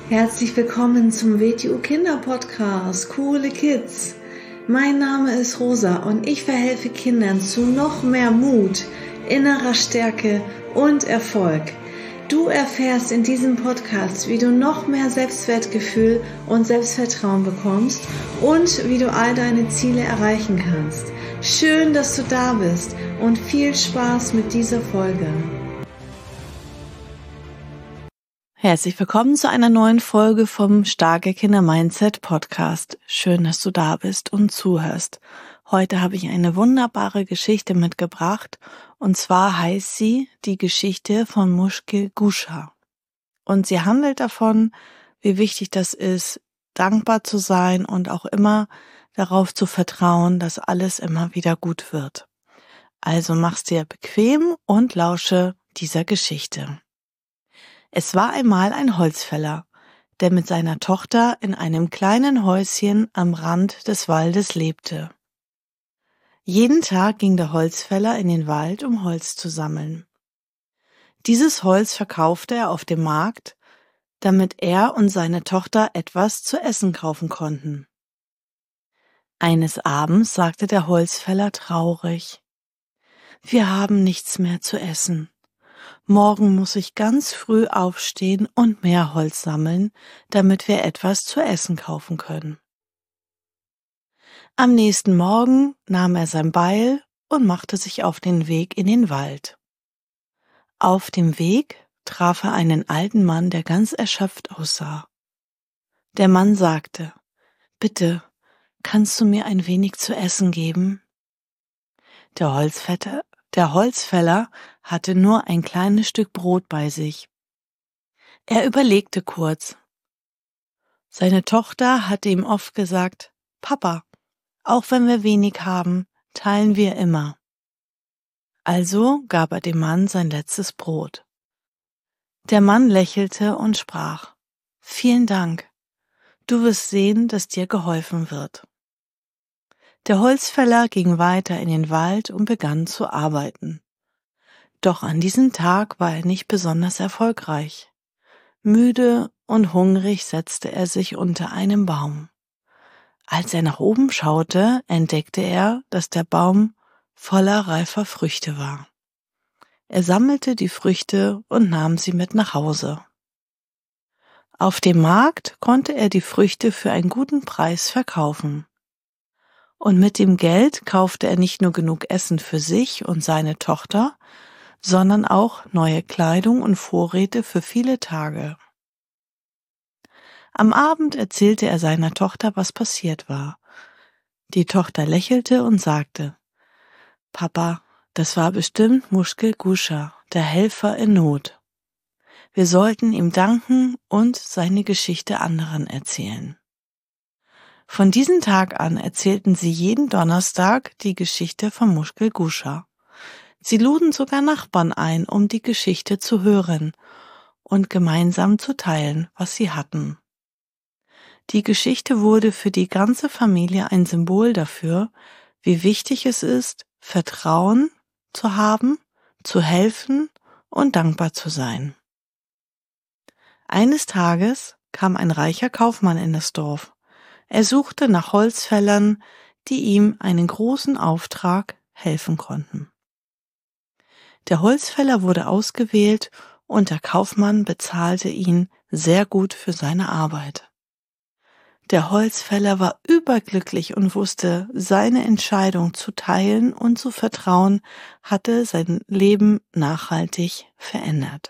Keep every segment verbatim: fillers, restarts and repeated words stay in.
Herzlich willkommen zum W T U Kinderpodcast Coole Kids. Mein Name ist Rosa und ich verhelfe Kindern zu noch mehr Mut, innerer Stärke und Erfolg. Du erfährst in diesem Podcast, wie du noch mehr Selbstwertgefühl und Selbstvertrauen bekommst und wie du all deine Ziele erreichen kannst. Schön, dass du da bist und viel Spaß mit dieser Folge. Herzlich willkommen zu einer neuen Folge vom Starke Kinder Mindset Podcast. Schön, dass du da bist und zuhörst. Heute habe ich eine wunderbare Geschichte mitgebracht und zwar heißt sie die Geschichte von Mushkil Gusha. Und sie handelt davon, wie wichtig das ist, dankbar zu sein und auch immer darauf zu vertrauen, dass alles immer wieder gut wird. Also mach's dir bequem und lausche dieser Geschichte. Es war einmal ein Holzfäller, der mit seiner Tochter in einem kleinen Häuschen am Rand des Waldes lebte. Jeden Tag ging der Holzfäller in den Wald, um Holz zu sammeln. Dieses Holz verkaufte er auf dem Markt, damit er und seine Tochter etwas zu essen kaufen konnten. Eines Abends sagte der Holzfäller traurig: „Wir haben nichts mehr zu essen. Morgen muss ich ganz früh aufstehen und mehr Holz sammeln, damit wir etwas zu essen kaufen können." Am nächsten Morgen nahm er sein Beil und machte sich auf den Weg in den Wald. Auf dem Weg traf er einen alten Mann, der ganz erschöpft aussah. Der Mann sagte: „Bitte, kannst du mir ein wenig zu essen geben?" Der Holzfäller, der Holzfäller hatte nur ein kleines Stück Brot bei sich. Er überlegte kurz. Seine Tochter hatte ihm oft gesagt: „Papa, auch wenn wir wenig haben, teilen wir immer." Also gab er dem Mann sein letztes Brot. Der Mann lächelte und sprach: „Vielen Dank. Du wirst sehen, dass dir geholfen wird." Der Holzfäller ging weiter in den Wald und begann zu arbeiten. Doch an diesem Tag war er nicht besonders erfolgreich. Müde und hungrig setzte er sich unter einem Baum. Als er nach oben schaute, entdeckte er, dass der Baum voller reifer Früchte war. Er sammelte die Früchte und nahm sie mit nach Hause. Auf dem Markt konnte er die Früchte für einen guten Preis verkaufen. Und mit dem Geld kaufte er nicht nur genug Essen für sich und seine Tochter, sondern auch neue Kleidung und Vorräte für viele Tage. Am Abend erzählte er seiner Tochter, was passiert war. Die Tochter lächelte und sagte: „Papa, das war bestimmt Mushkil Gusha, der Helfer in Not. Wir sollten ihm danken und seine Geschichte anderen erzählen." Von diesem Tag an erzählten sie jeden Donnerstag die Geschichte von Mushkil Gusha. Sie luden sogar Nachbarn ein, um die Geschichte zu hören und gemeinsam zu teilen, was sie hatten. Die Geschichte wurde für die ganze Familie ein Symbol dafür, wie wichtig es ist, Vertrauen zu haben, zu helfen und dankbar zu sein. Eines Tages kam ein reicher Kaufmann in das Dorf. Er suchte nach Holzfällern, die ihm einen großen Auftrag helfen konnten. Der Holzfäller wurde ausgewählt und der Kaufmann bezahlte ihn sehr gut für seine Arbeit. Der Holzfäller war überglücklich und wusste, seine Entscheidung zu teilen und zu vertrauen hatte sein Leben nachhaltig verändert.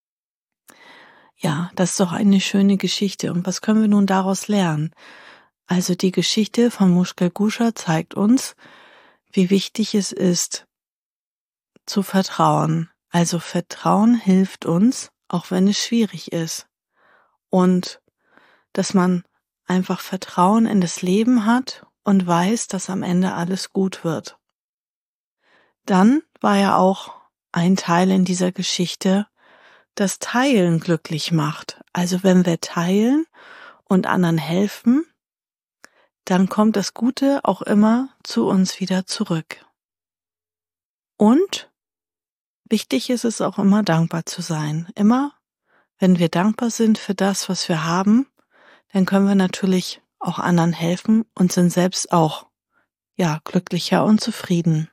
Ja, das ist doch eine schöne Geschichte. Und was können wir nun daraus lernen? Also die Geschichte von Mushkil Gusha zeigt uns, wie wichtig es ist, zu vertrauen. Also Vertrauen hilft uns, auch wenn es schwierig ist. Und dass man einfach Vertrauen in das Leben hat und weiß, dass am Ende alles gut wird. Dann war ja auch ein Teil in dieser Geschichte, dass Teilen glücklich macht. Also wenn wir teilen und anderen helfen, dann kommt das Gute auch immer zu uns wieder zurück. Und wichtig ist es auch immer, dankbar zu sein. Immer Wenn wir dankbar sind für das, was wir haben, dann können wir natürlich auch anderen helfen und sind selbst auch, ja, glücklicher und zufrieden.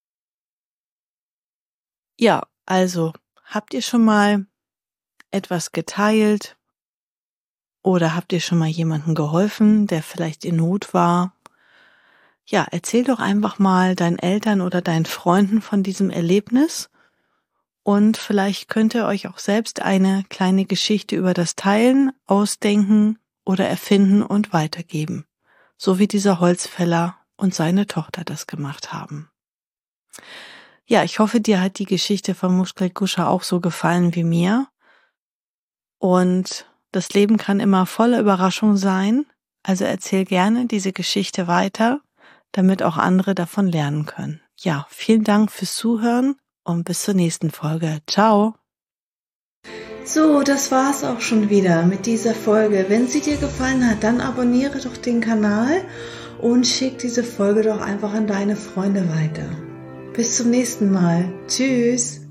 Ja, also, habt ihr schon mal etwas geteilt oder habt ihr schon mal jemandem geholfen, der vielleicht in Not war? Ja, erzähl doch einfach mal deinen Eltern oder deinen Freunden von diesem Erlebnis und vielleicht könnt ihr euch auch selbst eine kleine Geschichte über das Teilen ausdenken oder erfinden und weitergeben, so wie dieser Holzfäller und seine Tochter das gemacht haben. Ja, ich hoffe, dir hat die Geschichte von Mushkil Kusha auch so gefallen wie mir. Und das Leben kann immer voller Überraschung sein, also erzähl gerne diese Geschichte weiter, damit auch andere davon lernen können. Ja, vielen Dank fürs Zuhören und bis zur nächsten Folge. Ciao! So, das war's auch schon wieder mit dieser Folge. Wenn sie dir gefallen hat, dann abonniere doch den Kanal und schick diese Folge doch einfach an deine Freunde weiter. Bis zum nächsten Mal. Tschüss!